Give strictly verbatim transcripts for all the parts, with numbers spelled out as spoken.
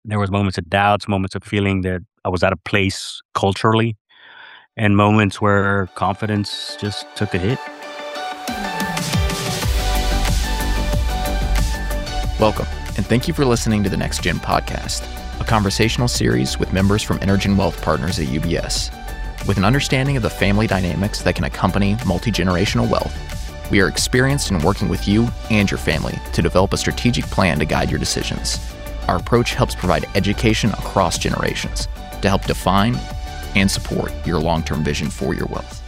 There was moments of doubts, moments of feeling that I was out of place culturally, and moments where confidence just took a hit. Welcome, and thank you for listening to the Next Gen Podcast, a conversational series with members from Energen Wealth Partners at U B S. With an understanding of the family dynamics that can accompany multi-generational wealth, we are experienced in working with you and your family to develop a strategic plan to guide your decisions. Our approach helps provide education across generations to help define and support your long-term vision for your wealth.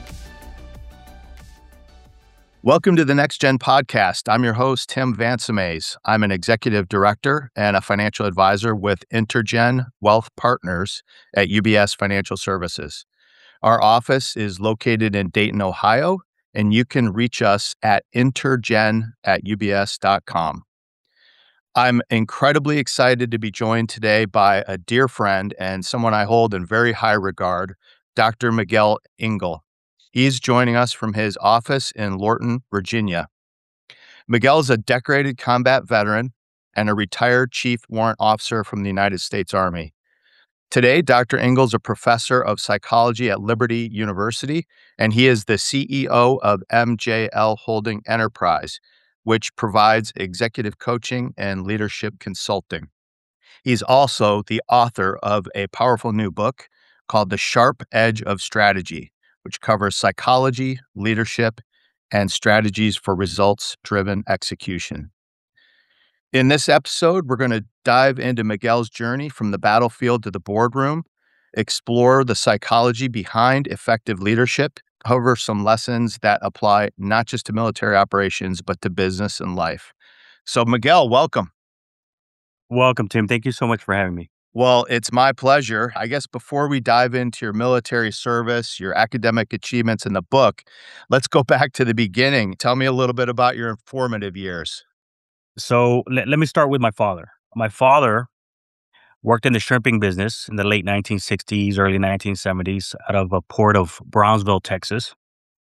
Welcome to the Next Gen Podcast. I'm your host, Tim Vansamaze. I'm an executive director and a financial advisor with Energen Wealth Partners at U B S Financial Services. Our office is located in Dayton, Ohio, and you can reach us at intergen at u b s dot com. I'm incredibly excited to be joined today by a dear friend and someone I hold in very high regard, Doctor Miguel Engel. He's joining us from his office in Lorton, Virginia. Miguel is a decorated combat veteran and a retired chief warrant officer from the United States Army. Today, Doctor Engel is a professor of psychology at Liberty University, and he is the C E O of M J L Holding Enterprise, which provides executive coaching and leadership consulting. He's also the author of a powerful new book called The Sharp Edge of Strategy, which covers psychology, leadership, and strategies for results-driven execution. In this episode, we're going to dive into Miguel's journey from the battlefield to the boardroom, explore the psychology behind effective leadership, cover some lessons that apply not just to military operations, but to business and life. So Miguel, welcome. Welcome, Tim. Thank you so much for having me. Well, it's my pleasure. I guess before we dive into your military service, your academic achievements in the book, let's go back to the beginning. Tell me a little bit about your formative years. So let, let me start with my father. My father worked in the shrimping business in the late nineteen sixties, early nineteen seventies out of a port of Brownsville, Texas.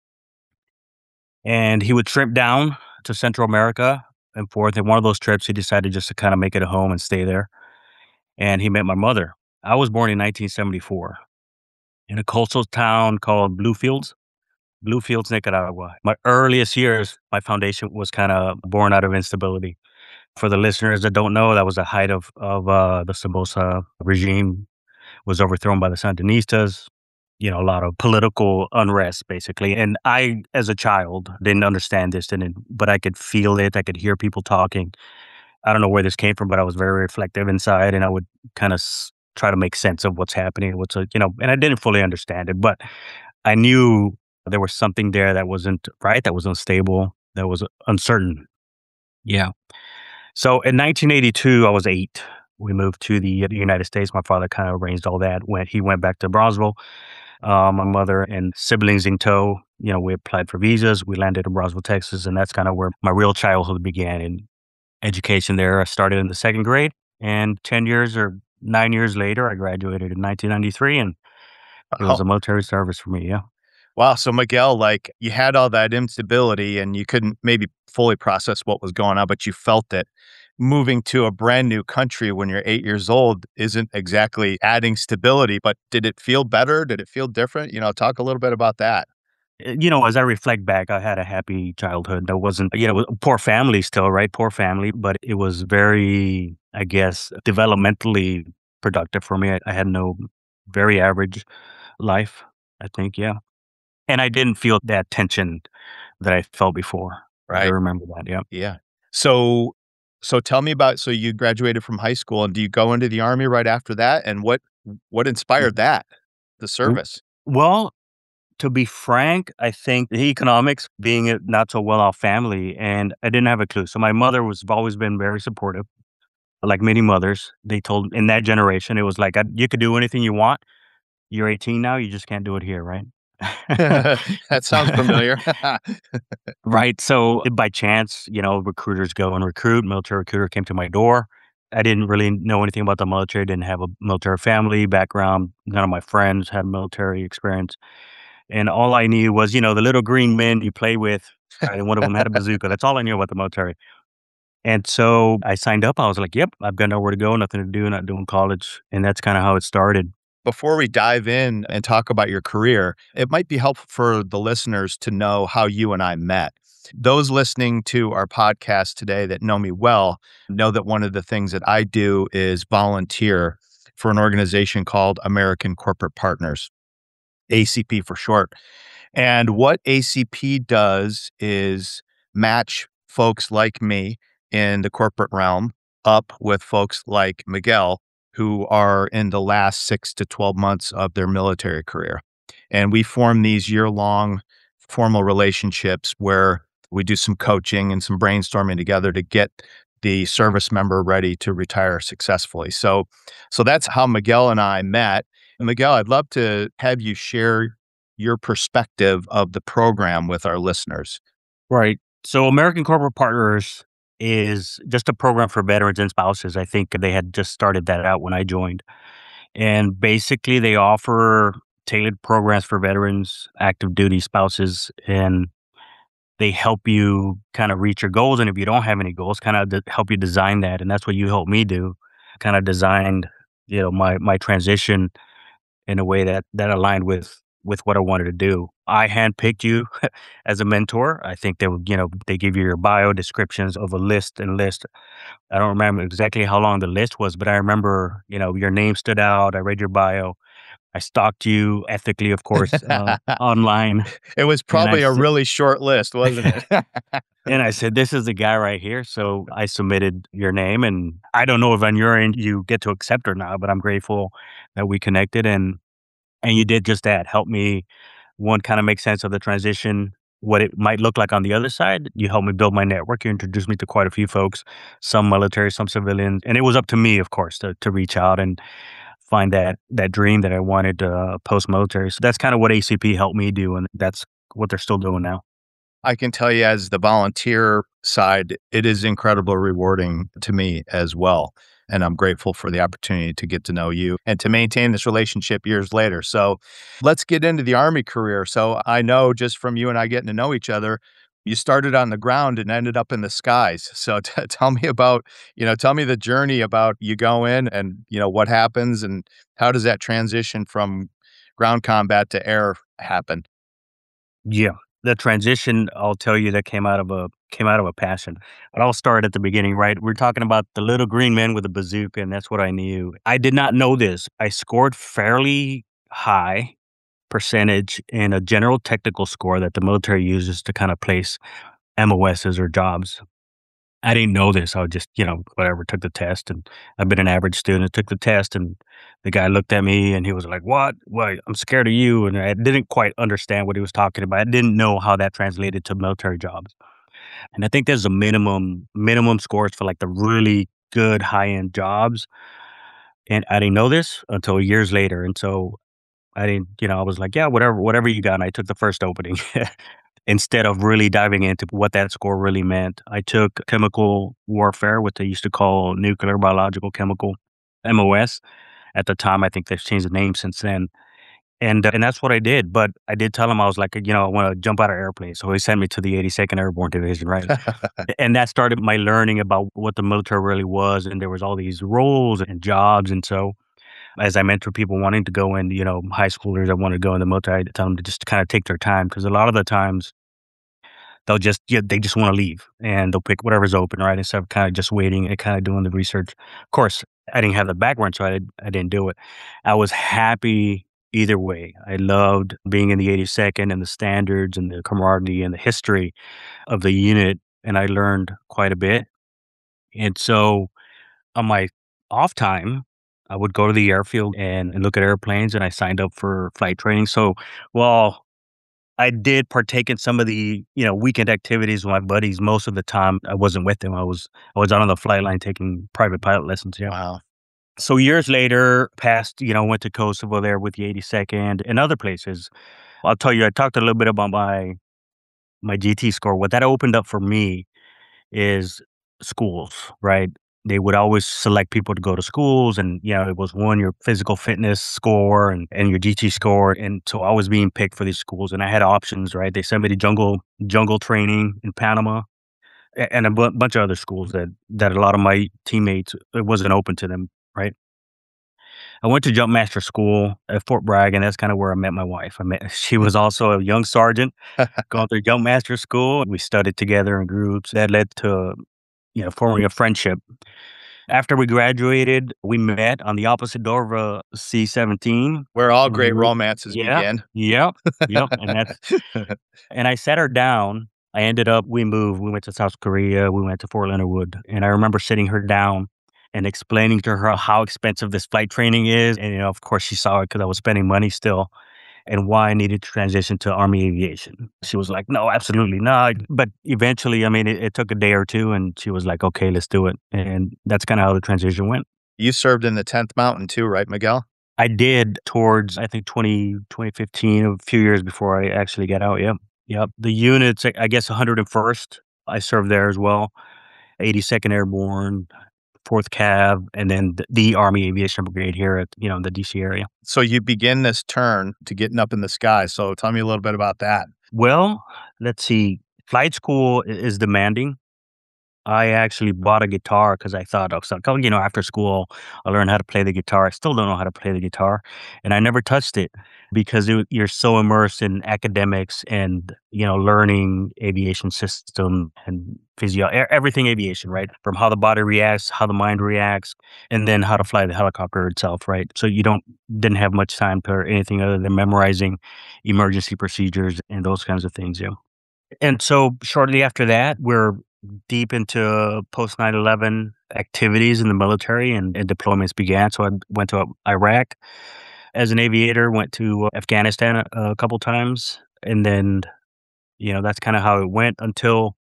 And he would shrimp down to Central America and forth. And one of those trips, he decided just to kind of make it a home and stay there. And he met my mother. I was born in nineteen seventy-four in a coastal town called Bluefields, Bluefields, Nicaragua. My earliest years, my foundation was kind of born out of instability. For the listeners that don't know, that was the height of, of uh, the Somoza regime, was overthrown by the Sandinistas, you know, a lot of political unrest, basically. And I, as a child, didn't understand this, didn't, but I could feel it. I could hear people talking. I don't know where this came from, but I was very reflective inside, and I would kind of s- try to make sense of what's happening, what's, a, you know, and I didn't fully understand it, but I knew there was something there that wasn't right, that was unstable, that was uncertain. Yeah. So in nineteen eighty-two, I was eight. We moved to the United States. My father kind of arranged all that. Went, he went back to Brownsville. Uh, my mother and siblings in tow. You know, we applied for visas. We landed in Brownsville, Texas, and that's kind of where my real childhood began in education there. I started in the second grade, and ten years or nine years later, I graduated in nineteen ninety-three, and it was Oh, a military service for me. Yeah. wow. So Miguel, like you had all that instability and you couldn't maybe fully process what was going on, but you felt it. Moving to a brand new country when you're eight years old isn't exactly adding stability, but did it feel better? Did it feel different? You know, talk a little bit about that. Uh, You know, as I reflect back, I had a happy childhood. That wasn't, you know, poor family still, right? Poor family, but it was very, I guess, developmentally productive for me. I, I had no very average life, I think. Yeah. And I didn't feel that tension that I felt before. I Right. remember that. Yeah. Yeah. So, so tell me about, so you graduated from high school and do you go into the Army right after that? And what, what inspired that, the W- service? Well, to be frank, I think the economics, being a not so well off family, and I didn't have a clue. So my mother was always been very supportive. Like many mothers, they told in that generation, it was like, "I- you could do anything you want. You're eighteen now, you just can't do it here, right?" That sounds familiar. Right. So by chance, you know, recruiters go and recruit. Military recruiter came to my door. I didn't really know anything about the military, didn't have a military family background. None of my friends had military experience. And all I knew was, you know, the little green men you play with, right? And one of them had a bazooka. That's all I knew about the military. And so I signed up. I was like, yep, I've got nowhere to go, nothing to do, not doing college. And that's kind of how it started. Before we dive in and talk about your career, it might be helpful for the listeners to know how you and I met. Those listening to our podcast today that know me well know that one of the things that I do is volunteer for an organization called American Corporate Partners, A C P for short. And what A C P does is match folks like me in the corporate realm up with folks like Miguel, who are in the last six to twelve months of their military career. And we form these year long formal relationships where we do some coaching and some brainstorming together to get the service member ready to retire successfully. So, so that's how Miguel and I met. And Miguel, I'd love to have you share your perspective of the program with our listeners. Right. So American Corporate Partners is just a program for veterans and spouses. I think they had just started that out when I joined. And basically, they offer tailored programs for veterans, active duty spouses, and they help you kind of reach your goals. And if you don't have any goals, kind of de- help you design that. And that's what you helped me do. Kind of designed, you know, my my transition in a way that that aligned with with what I wanted to do. I handpicked you as a mentor. I think they would, you know, they give you your bio descriptions of a list and list. I don't remember exactly how long the list was, but I remember, you know, your name stood out. I read your bio. I stalked you ethically, of course, uh, online, It was and I probably a s- really short list, wasn't it? and I said, "This is the guy right here." So I submitted your name, and I don't know if on your end you get to accept or not, but I'm grateful that we connected, and and you did just that. Help me, one, kind of make sense of the transition, what it might look like on the other side. You helped me build my network. You introduced me to quite a few folks, some military, some civilian, and it was up to me, of course, to to reach out and find that that dream that I wanted uh, post military. So that's kind of what A C P helped me do, and that's what they're still doing now. I can tell you, as the volunteer side, it is incredibly rewarding to me as well. And I'm grateful for the opportunity to get to know you and to maintain this relationship years later. So let's get into the Army career. So I know just from you and I getting to know each other, you started on the ground and ended up in the skies. So t- tell me about, you know, tell me the journey about you go in and, you know, what happens and how does that transition from ground combat to air happen? Yeah. The transition, I'll tell you, that came out of a came out of a passion. But I'll start at the beginning, right? We're talking about the little green man with a bazooka, and that's what I knew. I did not know this. I scored fairly high percentage in a general technical score that the military uses to kind of place M O Ss or jobs. I didn't know this. I would just, you know, whatever, took the test, and I've been an average student, took the test, and the guy looked at me and he was like, "What? What? I'm scared of you." And I didn't quite understand what he was talking about. I didn't know how that translated to military jobs. And I think there's a minimum minimum scores for like the really good high-end jobs. And I didn't know this until years later. And so I didn't, you know, I was like, "Yeah, whatever, whatever you got." And I took the first opening. Instead of really diving into what that score really meant, I took chemical warfare, what they used to call nuclear, biological, chemical, M O S. At the time, I think they've changed the name since then. And uh, and that's what I did. But I did tell him, I was like, you know, I want to jump out of airplanes. So he sent me to the eighty-second Airborne Division, right? And that started my learning about what the military really was. And there was all these roles and jobs. And so as I mentor people wanting to go in, you know, high schoolers that want to go in the military, I tell them to just kind of take their time, because a lot of the times they'll just, yeah, they just want to leave and they'll pick whatever's open, right? Instead of kind of just waiting and kind of doing the research. Of course, I didn't have the background, so I, did, I didn't do it. I was happy either way. I loved being in the eighty-second and the standards and the camaraderie and the history of the unit, and I learned quite a bit. And so on my off time, I would go to the airfield and, and look at airplanes, and I signed up for flight training. So, well, I did partake in some of the, you know, weekend activities with my buddies. Most of the time, I wasn't with them. I was I was out on the flight line taking private pilot lessons. Yeah. Wow. So years later, past, you know, went to Kosovo there with the eighty-second and other places. I'll tell you, I talked a little bit about my my G T score. What that opened up for me is schools, right? They would always select people to go to schools, and, you know, it was one, your physical fitness score and, and your G T score. And so I was being picked for these schools, and I had options, right? They sent me to jungle jungle training in Panama. a- and a bu- bunch of other schools that that a lot of my teammates, it wasn't open to them, right? I went to jump master school at Fort Bragg, and that's kind of where I met my wife. I met She was also a young sergeant going through jump master school. We studied together in groups. That led to, you know, forming a friendship. After we graduated, we met on the opposite door of a C seventeen. Where all And great we romances Yeah. begin. Yep. Yep. And that's and I sat her down. I ended up we moved. We went to South Korea. We went to Fort Leonard Wood. And I remember sitting her down and explaining to her how expensive this flight training is. And, you know, of course, she saw it because I was spending money still, and why I needed to transition to Army aviation. She was like, "No, absolutely not." But eventually, I mean, it, it took a day or two, and she was like, "Okay, let's do it." And that's kind of how the transition went. You served in the tenth Mountain too, right, Miguel? I did towards, I think, twenty twenty fifteen, a few years before I actually got out. Yep. Yep. The units, I I guess one hundred first, I served there as well. eighty-second Airborne, fourth Cav, and then the, the Army Aviation Brigade here at, you know, the D C area. So you begin this turn to getting up in the sky. So tell me a little bit about that. Well, let's see. Flight school i- is demanding. I actually bought a guitar because I thought, oh, so, oh, you know, after school, I'll learn how to play the guitar. I still don't know how to play the guitar, and I never touched it because it, you're so immersed in academics and, you know, learning aviation system and physio, e- everything aviation, right? From how the body reacts, how the mind reacts, and then how to fly the helicopter itself, right? So you don't didn't have much time for anything other than memorizing emergency procedures and those kinds of things. Yeah. And so shortly after that, we're deep into post nine eleven activities in the military, and, and deployments began. So I went to Iraq as an aviator, went to Afghanistan a, a couple times. And then, you know, that's kind of how it went until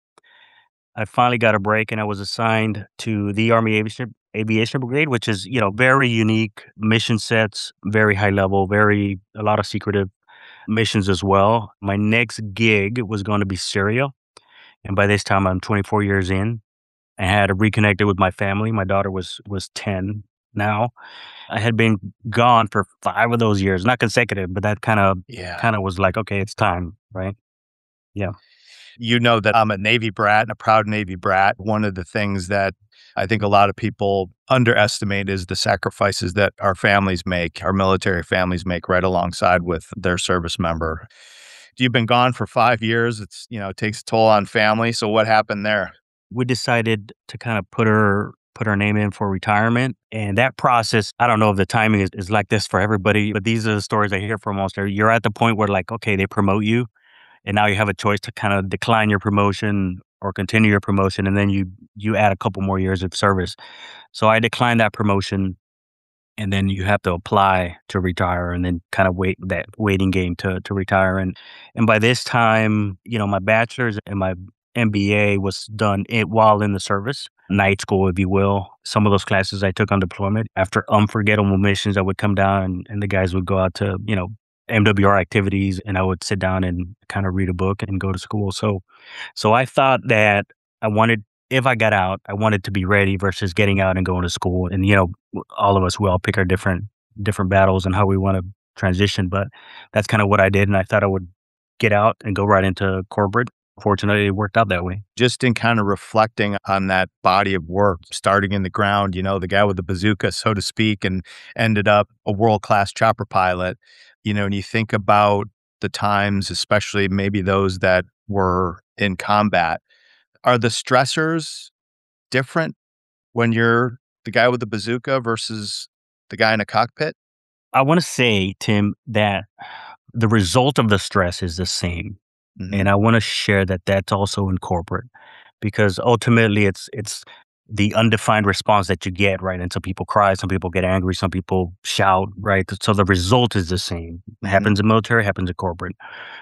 I finally got a break and I was assigned to the Army Aviation, Aviation Brigade, which is, you know, very unique mission sets, very high level, very, a lot of secretive missions as well. My next gig was going to be Syria. And by this time, I'm twenty-four years in. I had reconnected with my family. My daughter was was ten now. I had been gone for five of those years, not consecutive, but that kind of Yeah. kind of was like, okay, it's time, right? Yeah. You know that I'm a Navy brat and a proud Navy brat. One of the things that I think a lot of people underestimate is the sacrifices that our families make, our military families make right alongside with their service member. You've been gone for five years. It's, you know, it takes a toll on family. So what happened there? We decided to kind of put her put her name in for retirement. And that process, I don't know if the timing is, is like this for everybody, but these are the stories I hear from most. You're at the point where, like, okay, they promote you, and now you have a choice to kind of decline your promotion or continue your promotion, and then you you add a couple more years of service. So I declined that promotion, and then you have to apply to retire, and then kind of wait that waiting game to to retire. And and by this time, you know, my bachelor's and my M B A was done it while in the service, night school, if you will. Some of those classes I took on deployment. After unforgettable missions, I would come down, and, and the guys would go out to, you know, M W R activities, and I would sit down and kind of read a book and go to school. So, so I thought that I wanted, if I got out, I wanted to be ready versus getting out and going to school. And, you know, all of us, we all pick our different different battles and how we want to transition. But that's kind of what I did, and I thought I would get out and go right into corporate. Fortunately, it worked out that way. Just in kind of reflecting on that body of work, starting in the ground, you know, the guy with the bazooka, so to speak, and ended up a world-class chopper pilot, you know, and you think about the times, especially maybe those that were in combat, are the stressors different when you're the guy with the bazooka versus the guy in a cockpit? I want to say, Tim, that the result of the stress is the same. Mhm. And I want to share that that's also in corporate, because ultimately it's it's the undefined response that you get, right? And some people cry, some people get angry, some people shout, right? So the result is the same. It Mhm. happens in military, happens in corporate.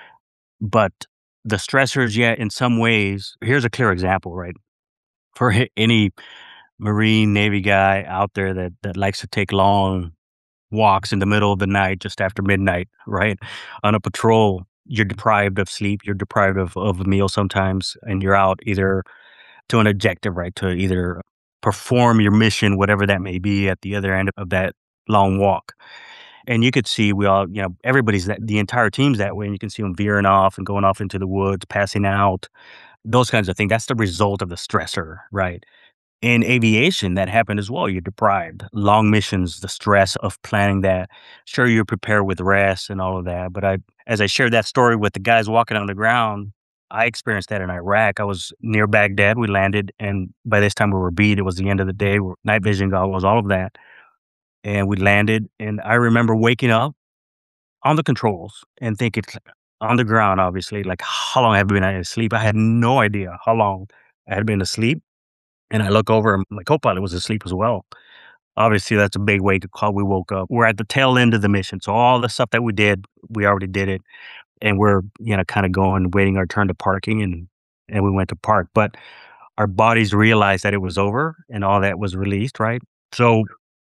But the stressors, yeah, in some ways, here's a clear example, right? For h- any Marine, Navy guy out there that that likes to take long walks in the middle of the night, just after midnight, right? On a patrol, you're deprived of sleep, you're deprived of, of a meal sometimes, and you're out either to an objective, right? To either perform your mission, whatever that may be, at the other end of that long walk. And you could see we all, you know, everybody's that the entire team's that way, and you can see them veering off and going off into the woods, passing out. those kinds of things. That's the result of the stressor, right? In aviation, that happened as well. You're deprived. Long missions, the stress of planning that. Sure, you're prepared with rest and all of that. But I, as I shared that story with the guys walking on the ground, I experienced that in Iraq. I was near Baghdad. We landed, and by this time we were beat. It was the end of the day. We're- Night vision goggles, all of that, and we landed. And I remember waking up on the controls and thinking on the ground, obviously, like how long have I been asleep? I had no idea how long I had been asleep. And I look over and my co-pilot was asleep as well. Obviously, that's a big wake call. We woke up. We're at the tail end of the mission. So all the stuff that we did, we already did it. And we're, you know, kind of going, waiting our turn to parking and and we went to park. But our bodies realized that it was over and all that was released, right? So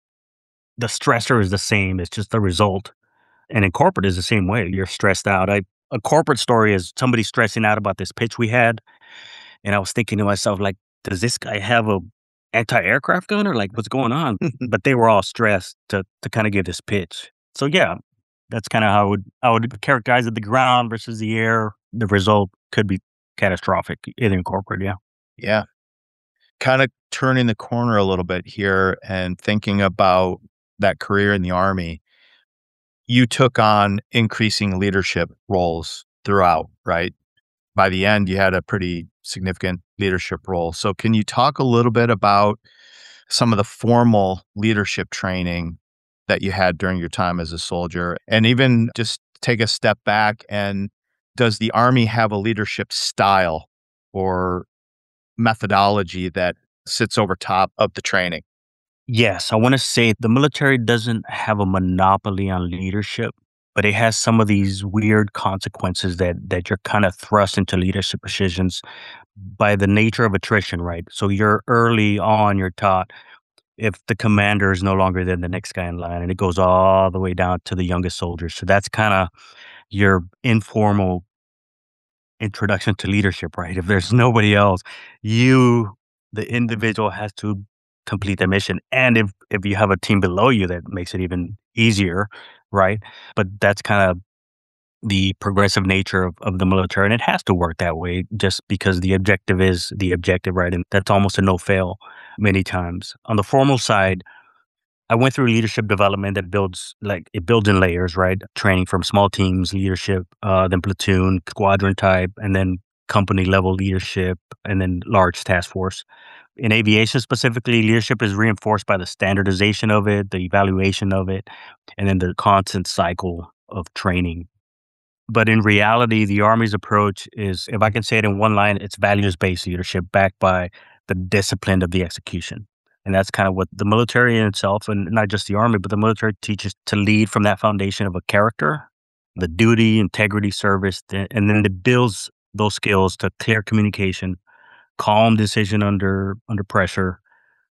the stressor is the same. It's just the result. And in corporate is the same way. You're stressed out. I a corporate story is somebody stressing out about this pitch we had. And I was thinking to myself, like, does this guy have a anti-aircraft gun or like what's going on? But they were all stressed to to kind of give this pitch. So yeah, that's kind of how I would I would characterize it. The ground versus the air. The result could be catastrophic in corporate. Yeah. Yeah. Kind of turning the corner a little bit here and thinking about that career in the Army, you took on increasing leadership roles throughout, right? By the end, you had a pretty significant leadership role. So, can you talk a little bit about some of the formal leadership training that you had during your time as a soldier? And even just take a step back and does the Army have a leadership style or methodology that sits over top of the training? Yes, I want to say the military doesn't have a monopoly on leadership, but it has some of these weird consequences that that you're kind of thrust into leadership positions by the nature of attrition, right? So you're early on, you're taught if the commander is no longer then the next guy in line, and it goes all the way down to the youngest soldiers. So that's kind of your informal introduction to leadership, right? If there's nobody else, you, the individual, has to complete the mission. And if if you have a team below you, that makes it even easier, right? But that's kind of the progressive nature of, of the military, and it has to work that way just because the objective is the objective, right? And that's almost a no fail many times. On the formal side, I went through leadership development that builds like it builds in layers, right? Training from small teams, leadership, uh, then platoon, squadron type, and then company level leadership, and then large task force. In aviation specifically, leadership is reinforced by the standardization of it, the evaluation of it, and then the constant cycle of training. But in reality, the Army's approach is, if I can say it in one line, it's values based leadership backed by the discipline of the execution. And that's kind of what the military in itself, and not just the Army, but the military teaches to lead from that foundation of a character, the duty, integrity, service, th- and then it builds those skills to clear communication, calm decision under under pressure,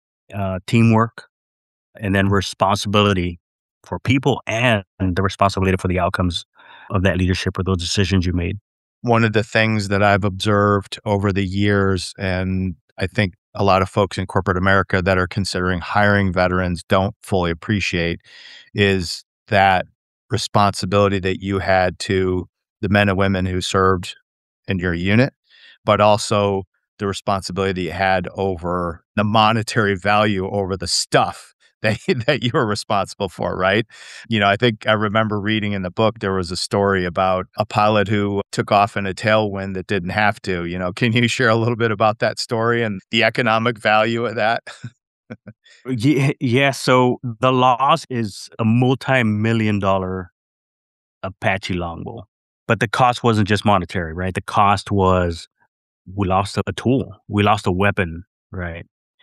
uh, teamwork, and then responsibility for people and the responsibility for the outcomes of that leadership or those decisions you made. One of the things that I've observed over the years, and I think a lot of folks in corporate America that are considering hiring veterans don't fully appreciate, is that responsibility that you had to the men and women who served in your unit, but also the responsibility that you had over the monetary value over the stuff that, that you were responsible for, right? You know, I think I remember reading in the book, there was a story about a pilot who took off in a tailwind that didn't have to. You know, can you share a little bit about that story and the economic value of that? Yeah, yeah. So the loss is a multi-million dollar Apache Longbow, but the cost wasn't just monetary, right? The cost was we lost a tool, we lost a weapon, right?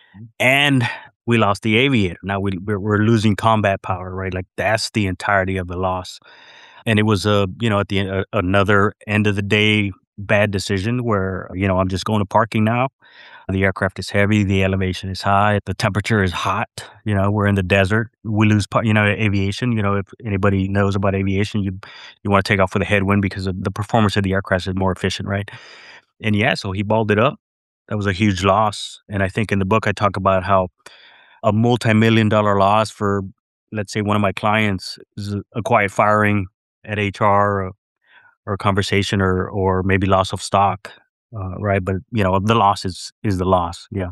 And we lost the aviator. Now we we're, we're losing combat power, right? Like that's the entirety of the loss. And it was a you know at the end, uh, another end of the day bad decision where you know I'm just going to parking now. The aircraft is heavy, the elevation is high, the temperature is hot. You know, we're in the desert. We lose, pa- you know, aviation. You know, if anybody knows about aviation, you you want to take off with a headwind because of the performance of the aircraft is more efficient, right? And yeah, so he balled it up. That was a huge loss. And I think in the book I talk about how a multi-million dollar loss for, let's say, one of my clients is a quiet firing at H R or, or a conversation or or maybe loss of stock uh, right? But you know, the loss is is the loss. Yeah.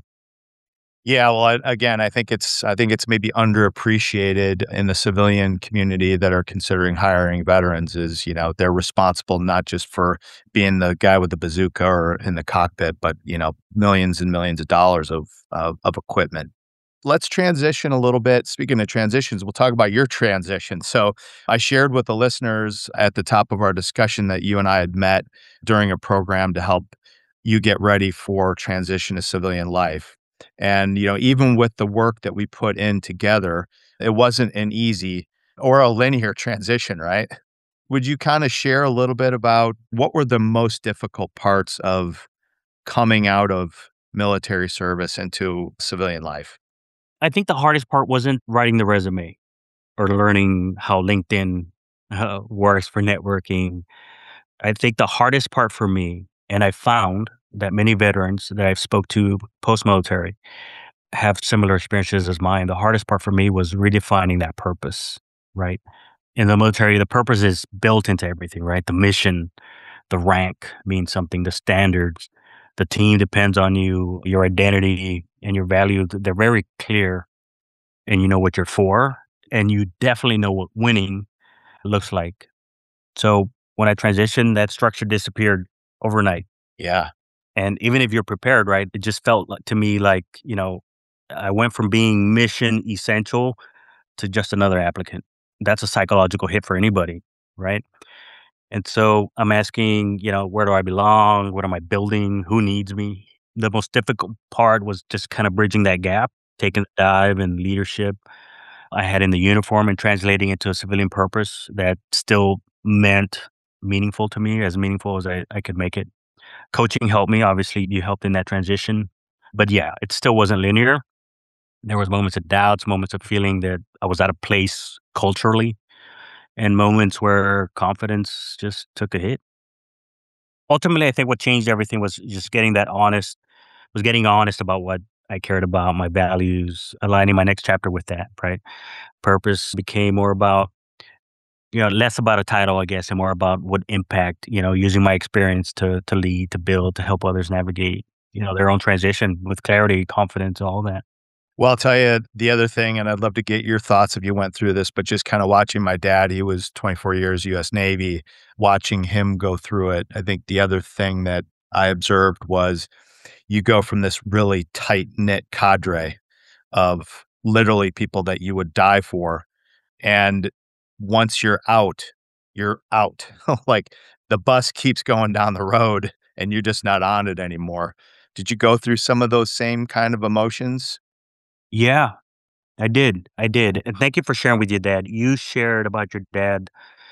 Yeah, well, I, again, I think it's I think it's maybe underappreciated in the civilian community that are considering hiring veterans is, you know, they're responsible not just for being the guy with the bazooka or in the cockpit, but, you know, millions and millions of dollars of of, of equipment. Let's transition a little bit. Speaking of transitions, we'll talk about your transition. So, I shared with the listeners at the top of our discussion that you and I had met during a program to help you get ready for transition to civilian life. And, you know, even with the work that we put in together, it wasn't an easy or a linear transition, right? Would you kind of share a little bit about what were the most difficult parts of coming out of military service into civilian life? I think the hardest part wasn't writing the resume or learning how LinkedIn uh, works for networking. I think the hardest part for me, and I found that many veterans that I've spoke to post-military have similar experiences as mine. The hardest part for me was redefining that purpose, right? In the military, the purpose is built into everything, right? The mission, the rank means something, the standards, the team depends on you, your identity and your value. They're very clear and you know what you're for. And you definitely know what winning looks like. So when I transitioned, that structure disappeared overnight. Yeah. And even if you're prepared, right, it just felt like, to me like, you know, I went from being mission essential to just another applicant. That's a psychological hit for anybody, right? And so I'm asking, you know, where do I belong? What am I building? Who needs me? The most difficult part was just kind of bridging that gap, taking the dive and leadership I had in the uniform and translating it to a civilian purpose that still meant meaningful to me, as meaningful as I, I could make it. Coaching helped me. Obviously, you helped in that transition. But yeah, it still wasn't linear. There was moments of doubts, moments of feeling that I was out of place culturally, and moments where confidence just took a hit. Ultimately, I think what changed everything was just getting that honest, was getting honest about what I cared about, my values, aligning my next chapter with that, right? Purpose became more about, you know, less about a title, I guess, and more about what impact, you know, using my experience to to lead, to build, to help others navigate, you know, their own transition with clarity, confidence, all that. Well, I'll tell you the other thing, and I'd love to get your thoughts if you went through this, but just kind of watching my dad, he was twenty-four years U S Navy, watching him go through it. I think the other thing that I observed was you go from this really tight knit cadre of literally people that you would die for. And once you're out, you're out. Like the bus keeps going down the road and you're just not on it anymore. Did you go through some of those same kind of emotions? Yeah, I did. I did. And thank you for sharing with your dad. You shared about your dad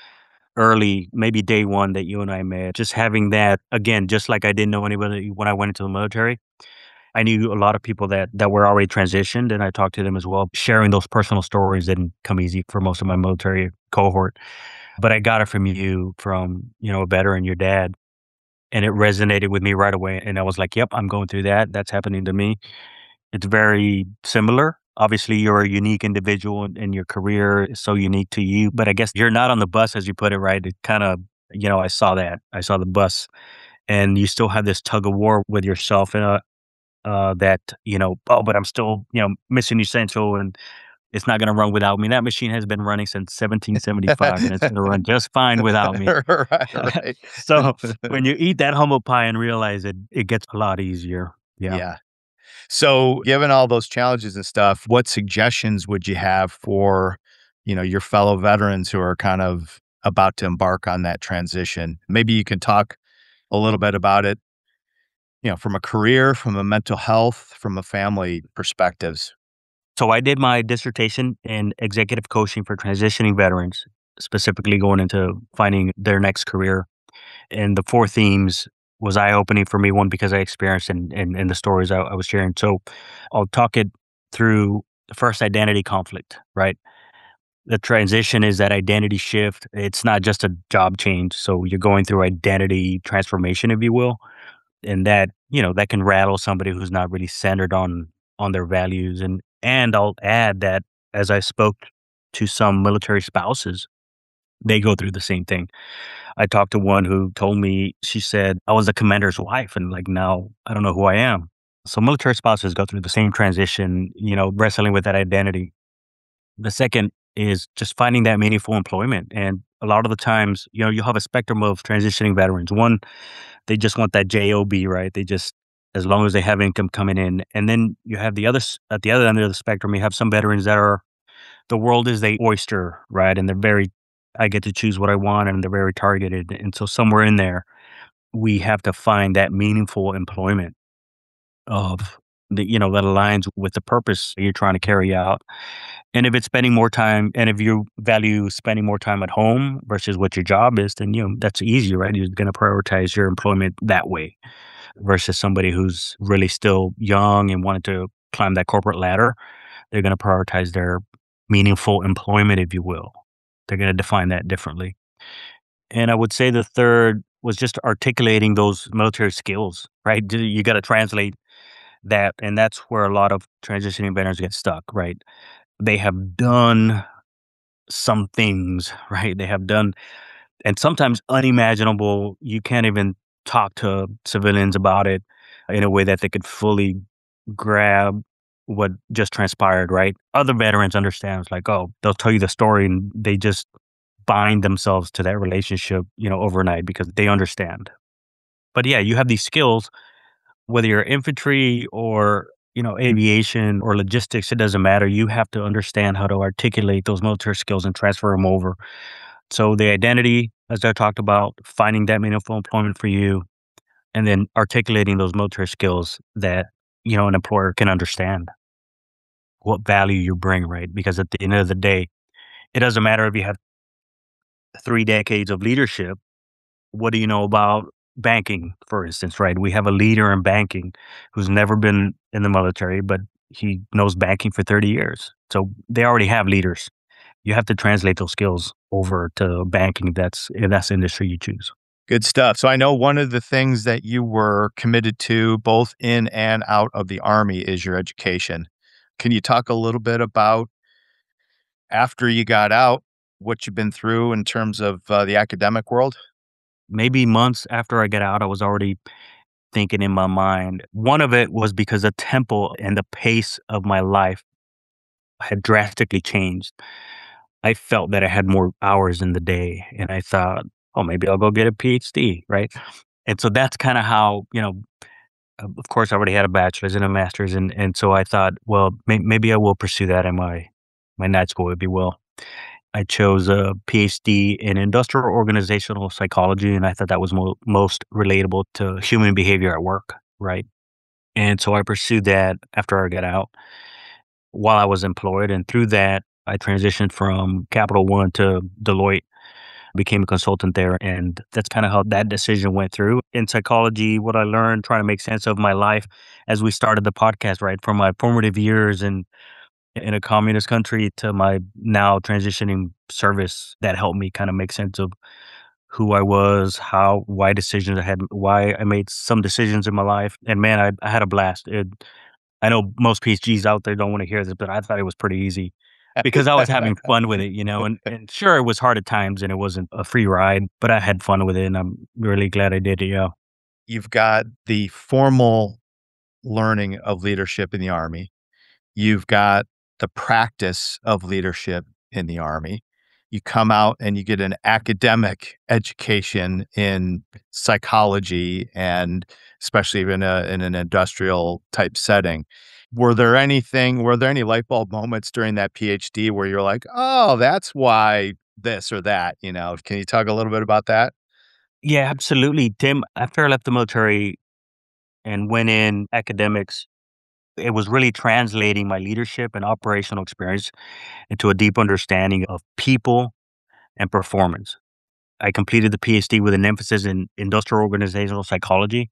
early, maybe day one that you and I met. Just having that, again, just like I didn't know anybody when I went into the military. I knew a lot of people that that were already transitioned, and I talked to them as well. Sharing those personal stories didn't come easy for most of my military cohort, but I got it from you, from, you know, a veteran, your dad, and it resonated with me right away. And I was like, "Yep, I'm going through that. That's happening to me." It's very similar. Obviously, you're a unique individual, and, and your career is so unique to you. But I guess you're not on the bus, as you put it, right? It kind of, you know, I saw that. I saw the bus, and you still have this tug of war with yourself, and uh, uh, that, you know, oh, but I'm still, you know, mission essential and it's not going to run without me. That machine has been running since seventeen seventy-five and it's going to run just fine without me. Right, right. So when you eat that humble pie and realize it, it gets a lot easier. Yeah. Yeah. So, given all those challenges and stuff, what suggestions would you have for, you know, your fellow veterans who are kind of about to embark on that transition? Maybe you can talk a little bit about it, you know, from a career, from a mental health, from a family perspectives. So I did my dissertation in executive coaching for transitioning veterans, specifically going into finding their next career. And the four themes was eye opening for me. One, because I experienced and in, in, in the stories I, I was sharing. So I'll talk it through the first, identity conflict, right? The transition is that identity shift. It's not just a job change. So you're going through identity transformation, if you will. And that, you know, that can rattle somebody who's not really centered on on their values. And and I'll add that as I spoke to some military spouses, They go through the same thing. I talked to one who told me, she said, I was a commander's wife and like now I don't know who I am. So military spouses go through the same transition, you know, wrestling with that identity. The second is just finding that meaningful employment. And a lot of the times, you know, you have a spectrum of transitioning veterans. One, they just want that job, right? They just, as long as they have income coming in. And then you have the other, s- at the other end of the spectrum, you have some veterans that are, the world is the oyster, right? And they're very, I get to choose what I want and they're very targeted. And so somewhere in there, we have to find that meaningful employment of the, you know, that aligns with the purpose you're trying to carry out. And if it's spending more time, and if you value spending more time at home versus what your job is, then, you know, that's easy, right? You're going to prioritize your employment that way versus somebody who's really still young and wanted to climb that corporate ladder. They're going to prioritize their meaningful employment, if you will. They're going to define that differently. And I would say the third was just articulating those military skills, right? Do- You got to translate that. And that's where a lot of transitioning veterans get stuck, right? They have done some things, right? They have done, and sometimes unimaginable. You can't even talk to civilians about it in a way that they could fully grab what just transpired, right? Other veterans understand. It's like, oh, they'll tell you the story and they just bind themselves to that relationship, you know, overnight because they understand. But yeah, you have these skills, whether you're infantry or, you know, aviation or logistics, it doesn't matter. You have to understand how to articulate those military skills and transfer them over. So the identity, as I talked about, finding that meaningful employment for you, and then articulating those military skills that, you know, an employer can understand what value you bring, right? Because at the end of the day, it doesn't matter if you have three decades of leadership. What do you know about banking, for instance, right? We have a leader in banking who's never been in the military, but he knows banking for thirty years. So they already have leaders. You have to translate those skills over to banking. That's if that's the industry you choose. Good stuff. So I know one of the things that you were committed to both in and out of the Army is your education. Can you talk a little bit about after you got out, what you've been through in terms of uh, the academic world? Maybe months after I got out, I was already thinking in my mind. One of it was because the tempo and the pace of my life had drastically changed. I felt that I had more hours in the day, and I thought, oh, maybe I'll go get a PhD, right? And so that's kind of how, you know, of of course, I already had a bachelor's and a master's, and and so I thought, well, may, maybe I will pursue that in my my night school, if you will. I chose a PhD in industrial organizational psychology, and I thought that was mo- most relatable to human behavior at work, right? And so I pursued that after I got out while I was employed, and through that, I transitioned from Capital One to Deloitte, became a consultant there, and that's kind of how that decision went through. In psychology, what I learned trying to make sense of my life as we started the podcast, right, from my formative years in in a communist country to my now transitioning service, that helped me kind of make sense of who I was, how, why decisions I had, why I made some decisions in my life. And man, I, I had a blast. It, I know most PhDs out there don't want to hear this, but I thought it was pretty easy because I was having fun with it, you know, and, and sure, it was hard at times and it wasn't a free ride, but I had fun with it and I'm really glad I did it. Yeah. You've got the formal learning of leadership in the Army. You've got the practice of leadership in the Army. You come out and you get an academic education in psychology and especially in a in an industrial type setting. Were there anything, were there any light bulb moments during that PhD where you're like, oh, that's why this or that, you know? Can you talk a little bit about that? Yeah, absolutely. Tim, after I left the military and went in academics, it was really translating my leadership and operational experience into a deep understanding of people and performance. I completed the PhD with an emphasis in industrial organizational psychology.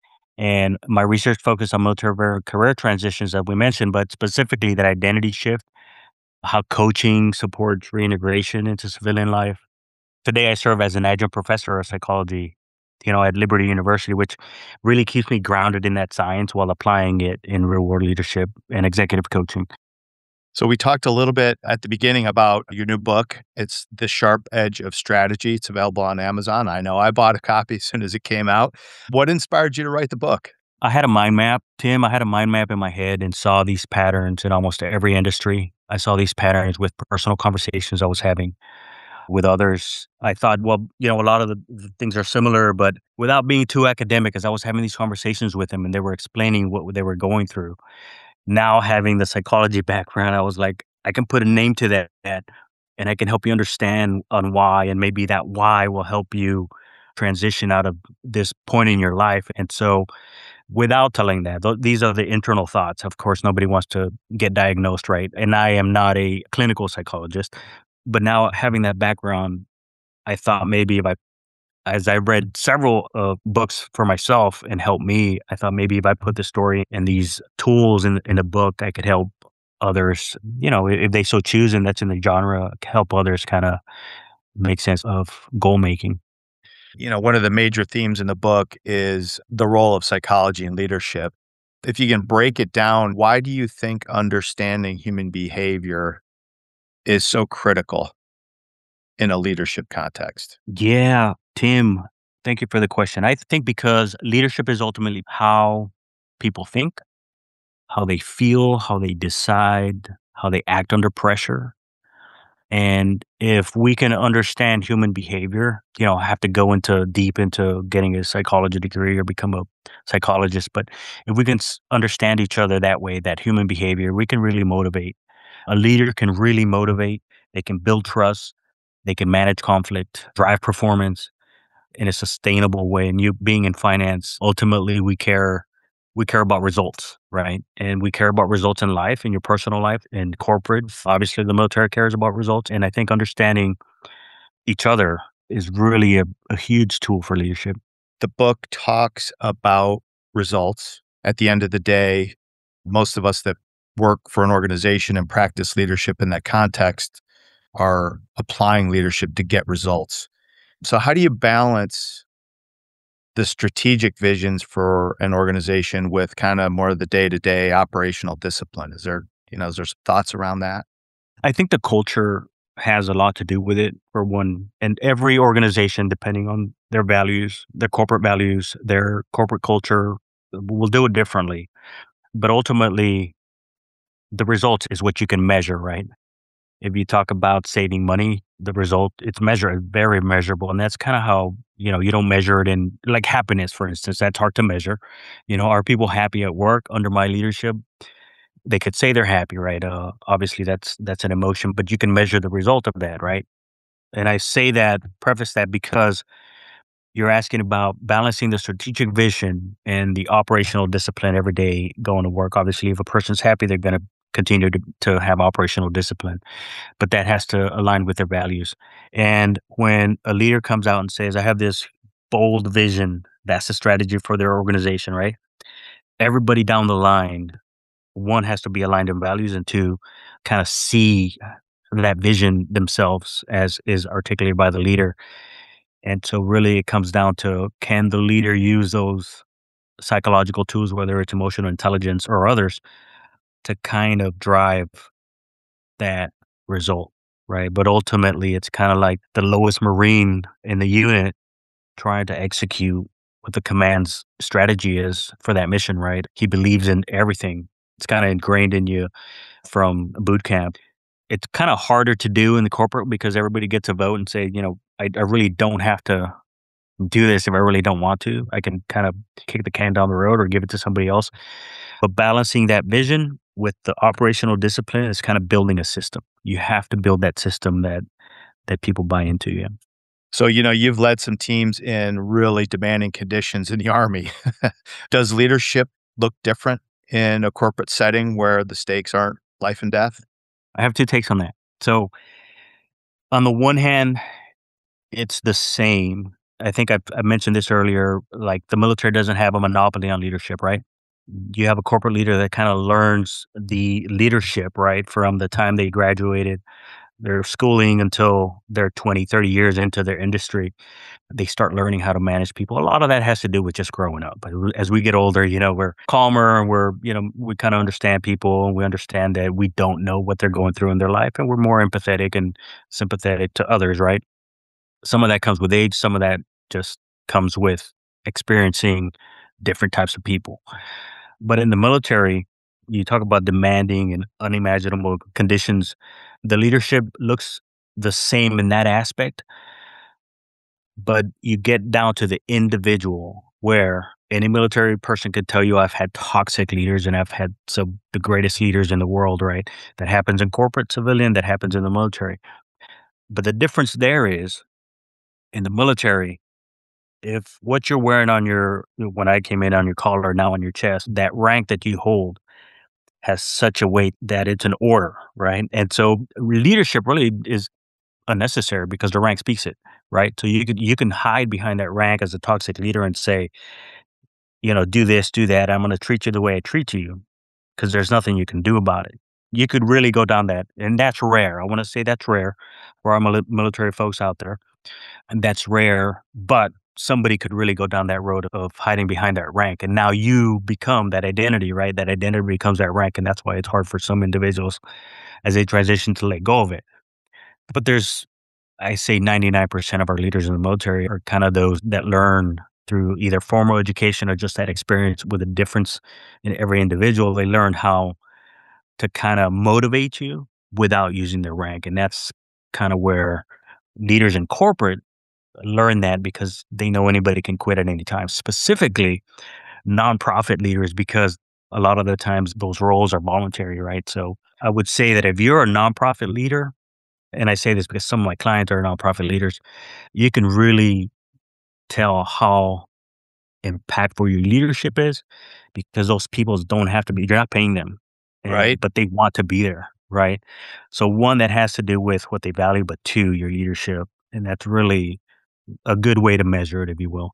And my research focused on military ver- career transitions that we mentioned, but specifically that identity shift, how coaching supports reintegration into civilian life. Today, I serve as an adjunct professor of psychology, you know, at Liberty University, which really keeps me grounded in that science while applying it in real world leadership and executive coaching. So we talked a little bit at the beginning about your new book. It's The Sharp Edge of Strategy. It's available on Amazon. I know I bought a copy as soon as it came out. What inspired you to write the book? I had a mind map, Tim. I had a mind map in my head and saw these patterns in almost every industry. I saw these patterns with personal conversations I was having with others. I thought, well, you know, a lot of the, the things are similar, but without being too academic, as I was having these conversations with them and they were explaining what they were going through. Now having the psychology background, I was like, I can put a name to that, that and I can help you understand on why, and maybe that why will help you transition out of this point in your life. And so without telling that, th- these are the internal thoughts. Of course, nobody wants to get diagnosed, right? And I am not a clinical psychologist, but now having that background, I thought maybe if I, as I read several uh, books for myself and helped me, I thought maybe if I put the story and these tools in in a book, I could help others. You know, if they so choose, and that's in the genre, help others kind of make sense of goal making. You know, one of the major themes in the book is the role of psychology in leadership. If you can break it down, why do you think understanding human behavior is so critical in a leadership context? Yeah, Tim, thank you for the question. I think because leadership is ultimately how people think, how they feel, how they decide, how they act under pressure. And if we can understand human behavior, you know, I have to go into deep into getting a psychology degree or become a psychologist. But if we can s- understand each other that way, that human behavior, we can really motivate. A leader can really motivate. They can build trust. They can manage conflict, drive performance in a sustainable way. And you being in finance, ultimately we care we care about results, right? And we care about results in life, in your personal life, in corporate. Obviously the military cares about results. And I think understanding each other is really a, a huge tool for leadership. The book talks about results. At the end of the day, most of us that work for an organization and practice leadership in that context are applying leadership to get results. So how do you balance the strategic visions for an organization with kind of more of the day-to-day operational discipline? Is there, you know, is there some thoughts around that? I think the culture has a lot to do with it, for one. And every organization, depending on their values, their corporate values, their corporate culture, will do it differently. But ultimately, the result is what you can measure, right? If you talk about saving money, the result, it's measured, very measurable. And that's kind of how, you know, you don't measure it in like happiness, for instance. That's hard to measure. You know, are people happy at work under my leadership? They could say they're happy, right? Uh, obviously, that's that's an emotion, but you can measure the result of that, right? And I say that, preface that because you're asking about balancing the strategic vision and the operational discipline every day going to work. Obviously, if a person's happy, they're going to continue to, to have operational discipline, but that has to align with their values. And when a leader comes out and says, I have this bold vision, that's the strategy for their organization, right? Everybody down the line, one has to be aligned in values, and two, kind of see that vision themselves as is articulated by the leader. And so really it comes down to, can the leader use those psychological tools, whether it's emotional intelligence or others, to kind of drive that result, right? But ultimately, it's kind of like the lowest Marine in the unit trying to execute what the command's strategy is for that mission, right? He believes in everything. It's kind of ingrained in you from boot camp. It's kind of harder to do in the corporate because everybody gets a vote and say, you know, I, I really don't have to do this if I really don't want to. I can kind of kick the can down the road or give it to somebody else. But balancing that vision with the operational discipline is kind of building a system. You have to build that system that that people buy into. Yeah. So, you know, you've led some teams in really demanding conditions in the Army. Does leadership look different in a corporate setting where the stakes aren't life and death? I have two takes on that. So on the one hand, it's the same. I think I've, I mentioned this earlier. Like the military doesn't have a monopoly on leadership, right? You have a corporate leader that kind of learns the leadership, right, from the time they graduated, They're schooling until they're twenty, thirty years into their industry. They start learning how to manage people. A lot of that has to do with just growing up. But as we get older, you know, we're calmer and we're, you know, we kind of understand people and we understand that we don't know what they're going through in their life and we're more empathetic and sympathetic to others, right? Some of that comes with age, some of that just comes with experiencing different types of people. But in the military, you talk about demanding and unimaginable conditions. The leadership looks the same in that aspect, but you get down to the individual where any military person could tell you I've had toxic leaders and I've had some the greatest leaders in the world, right? That happens in corporate civilian, that happens in the military. But the difference there is in the military, if what you're wearing on your when I came in on your collar, now on your chest, that rank that you hold has such a weight that it's an order, right? And so leadership really is unnecessary because the rank speaks it, right? So you could you can hide behind that rank as a toxic leader and say, you know, do this, do that. I'm going to treat you the way I treat you because there's nothing you can do about it. You could really go down that, and that's rare. I want to say that's rare for our mili- military folks out there, and that's rare. But somebody could really go down that road of hiding behind that rank, and now you become that identity, right? That identity becomes that rank, and that's why it's hard for some individuals as they transition to let go of it. But there's I say ninety-nine percent of our leaders in the military are kind of those that learn through either formal education or just that experience with a difference in every individual. They learn how to kind of motivate you without using their rank. And that's kind of where leaders in corporate learn that because they know anybody can quit at any time, specifically nonprofit leaders, because a lot of the times those roles are voluntary, right? So I would say that if you're a nonprofit leader, and I say this because some of my clients are nonprofit leaders, you can really tell how impactful your leadership is because those people don't have to be, you're not paying them, and, Right. but they want to be there, right? So, one, that has to do with what they value, but two, your leadership. And that's really a good way to measure it, if you will.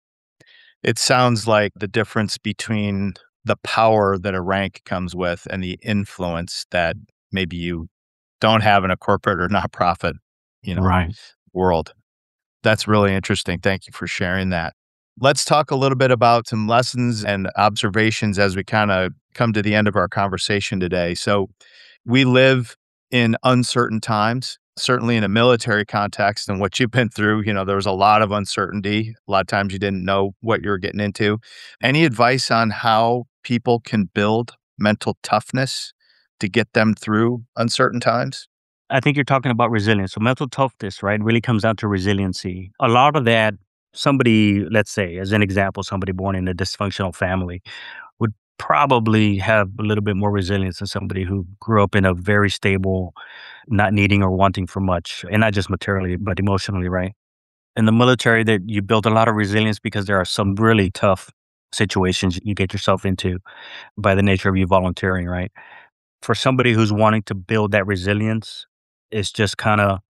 It sounds like the difference between the power that a rank comes with and the influence that maybe you don't have in a corporate or nonprofit, you know, Right. world. That's really interesting. Thank you for sharing that. Let's talk a little bit about some lessons and observations as we kind of come to the end of our conversation today. So, we live in uncertain times, certainly in a military context and what you've been through. You know, there was a lot of uncertainty. A lot of times you didn't know what you were getting into. Any advice on how people can build mental toughness to get them through uncertain times? I think you're talking about resilience. So, mental toughness, right, really comes down to resiliency. A lot of that, somebody, let's say, as an example, somebody born in a dysfunctional family would probably have a little bit more resilience than somebody who grew up in a very stable, not needing or wanting for much, and not just materially, but emotionally, right? In the military, that you build a lot of resilience because there are some really tough situations you get yourself into by the nature of you volunteering, right? For somebody who's wanting to build that resilience, it's just kind of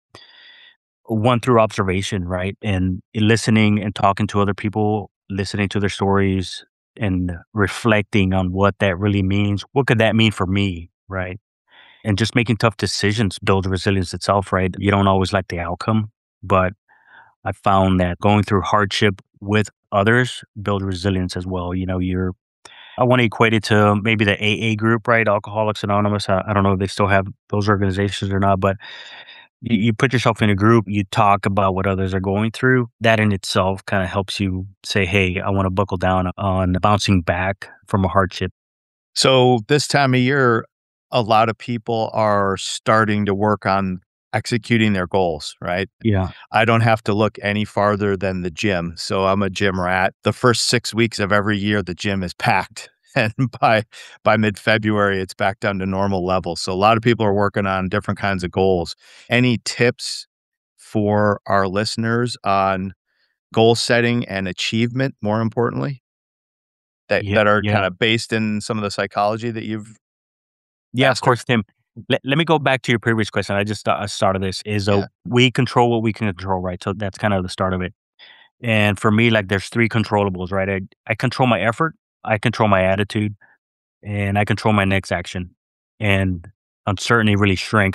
one through observation, right? And listening and talking to other people, listening to their stories and reflecting on what that really means. What could that mean for me, right? And just making tough decisions builds resilience itself, right? You don't always like the outcome, but I found that going through hardship with others builds resilience as well. You know, you're I want to equate it to maybe the A A group, right? Alcoholics Anonymous. I, I don't know if they still have those organizations or not, but you, you put yourself in a group, you talk about what others are going through. That in itself kind of helps you say, hey, I want to buckle down on bouncing back from a hardship. So, this time of year, a lot of people are starting to work on executing their goals, right? Yeah. I don't have to look any farther than the gym. So I'm a gym rat. The first six weeks of every year, the gym is packed. And by by mid-February, it's back down to normal levels. So a lot of people are working on different kinds of goals. Any tips for our listeners on goal setting and achievement, more importantly, that, Yeah. that are Yeah. kind of based in some of the psychology that you've Yeah, of mastered? course, Tim. Let, let me go back to your previous question. I just sta- I started this is uh, Yeah. we control what we can control, right? So that's kind of the start of it. And for me, like there's three controllables, right? I, I control my effort, I control my attitude, and I control my next action. And uncertainty really shrinks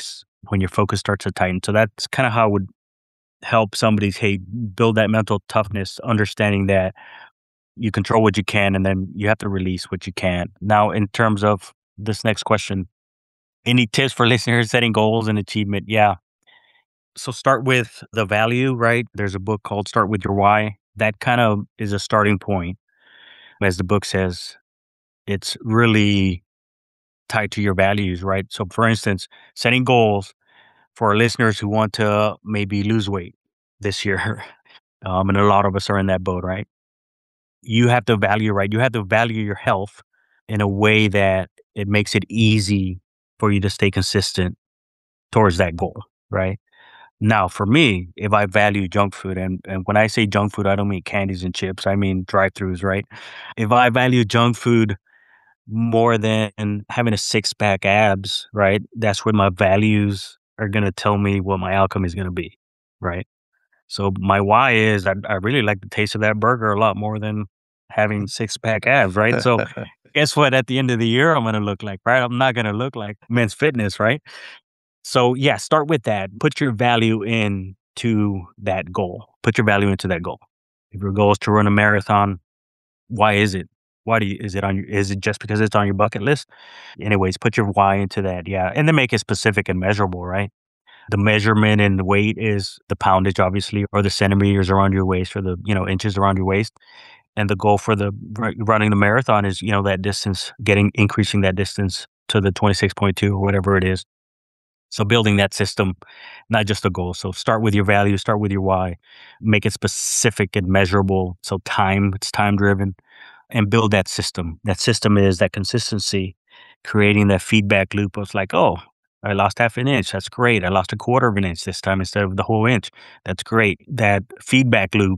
when your focus starts to tighten. So that's kind of how I would help somebody, hey, build that mental toughness, understanding that you control what you can and then you have to release what you can't. Now, in terms of this next question, any tips for listeners setting goals and achievement? Yeah. So start with the value, right? There's a book called Start With Your Why. That kind of is a starting point. As the book says, it's really tied to your values, right? So for instance, setting goals for our listeners who want to maybe lose weight this year. Um, and a lot of us are in that boat, right? You have to value, right? You have to value your health in a way that it makes it easy for you to stay consistent towards that goal, right? Now, for me, if I value junk food, and, and when I say junk food, I don't mean candies and chips, I mean drive-thrus, right? If I value junk food more than having a six-pack abs, right? That's where my values are going to tell me what my outcome is going to be, right? So my why is I, I really like the taste of that burger a lot more than having six-pack abs, right? So guess what? At the end of the year, I'm going to look like, right? I'm not going to look like Men's Fitness, right? So yeah, start with that. Put your value into that goal. Put your value into that goal. If your goal is to run a marathon, why is it? Why do you, is it on your, is it just because it's on your bucket list? Anyways, put your why into that. Yeah. And then make it specific and measurable, right? The measurement and the weight is the poundage, obviously, or the centimeters around your waist, or the, you know, inches around your waist. And the goal for the running the marathon is, you know, that distance, getting, increasing that distance to the twenty-six point two or whatever it is. So building that system, not just a goal. So start with your value, start with your why, make it specific and measurable. So time, it's time driven, and build that system. That system is that consistency, creating that feedback loop of like, oh, I lost half an inch. That's great. I lost a quarter of an inch this time instead of the whole inch. That's great. That feedback loop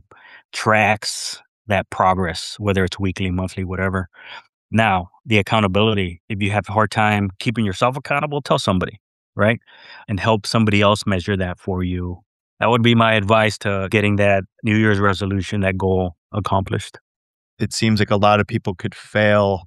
tracks that progress, whether it's weekly, monthly, whatever. Now, the accountability. If you have a hard time keeping yourself accountable, tell somebody, right? And help somebody else measure that for you. That would be my advice to getting that New Year's resolution, that goal accomplished. It seems like a lot of people could fail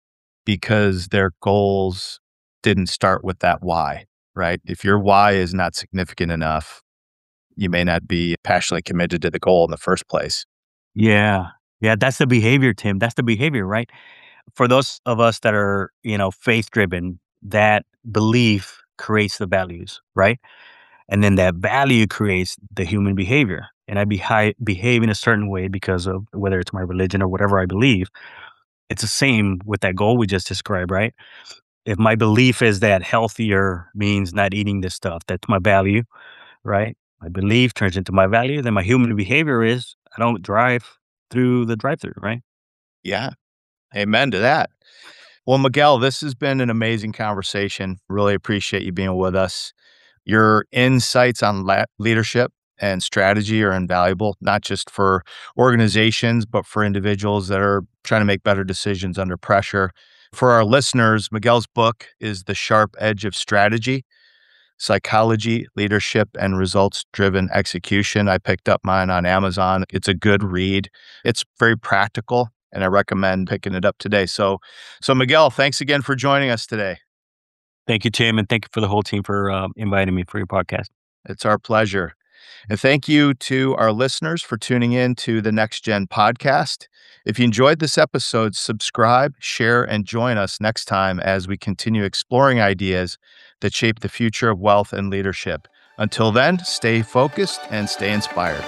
because their goals didn't start with that why, right? If your why is not significant enough, you may not be passionately committed to the goal in the first place. Yeah. Yeah. That's the behavior, Tim. That's the behavior, right? For those of us that are, you know, faith driven, that belief creates the values, right? And then that value creates the human behavior. And I behi- behave in a certain way because of whether it's my religion or whatever I believe. It's the same with that goal we just described, right? If my belief is that healthier means not eating this stuff, that's my value, right? My belief turns into my value. Then my human behavior is I don't drive through the drive-through, right? Yeah. Amen to that. Well, Miguel, this has been an amazing conversation. Really appreciate you being with us. Your insights on la- leadership and strategy are invaluable, not just for organizations, but for individuals that are trying to make better decisions under pressure. For our listeners, Miguel's book is The Sharp Edge of Strategy, Psychology, Leadership, and Results-Driven Execution. I picked up mine on Amazon. It's a good read. It's very practical, and I recommend picking it up today. So, so Miguel, thanks again for joining us today. Thank you, Tim, and thank you for the whole team for uh, inviting me for your podcast. It's our pleasure. And thank you to our listeners for tuning in to the Next Gen podcast. If you enjoyed this episode, subscribe, share, and join us next time as we continue exploring ideas that shape the future of wealth and leadership. Until then, stay focused and stay inspired.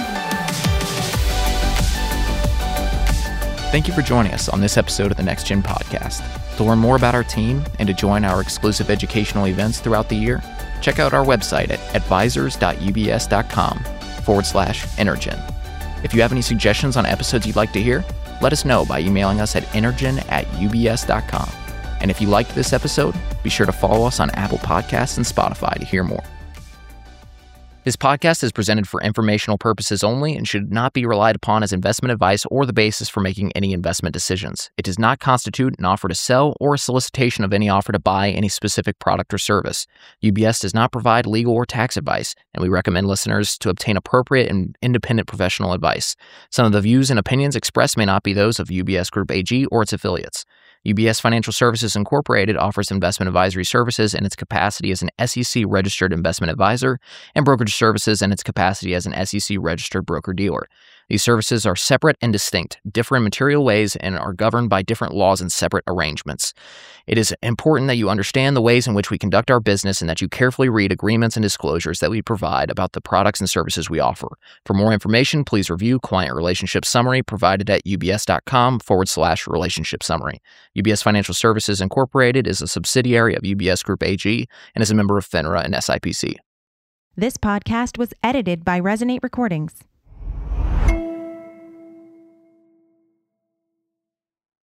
Thank you for joining us on this episode of the Next Gen podcast. To learn more about our team and to join our exclusive educational events throughout the year, check out our website at advisors.ubs.com forward slash Energen. If you have any suggestions on episodes you'd like to hear, let us know by emailing us at energen at ubs dot com. And if you liked this episode, be sure to follow us on Apple Podcasts and Spotify to hear more. This podcast is presented for informational purposes only and should not be relied upon as investment advice or the basis for making any investment decisions. It does not constitute an offer to sell or a solicitation of any offer to buy any specific product or service. U B S does not provide legal or tax advice, and we recommend listeners to obtain appropriate and independent professional advice. Some of the views and opinions expressed may not be those of U B S Group A G or its affiliates. U B S Financial Services Incorporated offers investment advisory services in its capacity as an S E C-registered investment advisor and brokerage services in its capacity as an S E C-registered broker-dealer. These services are separate and distinct, differ in material ways, and are governed by different laws and separate arrangements. It is important that you understand the ways in which we conduct our business and that you carefully read agreements and disclosures that we provide about the products and services we offer. For more information, please review Client Relationship Summary provided at ubs.com forward slash relationship summary. U B S Financial Services Incorporated is a subsidiary of U B S Group A G and is a member of FINRA and S I P C. This podcast was edited by Resonate Recordings.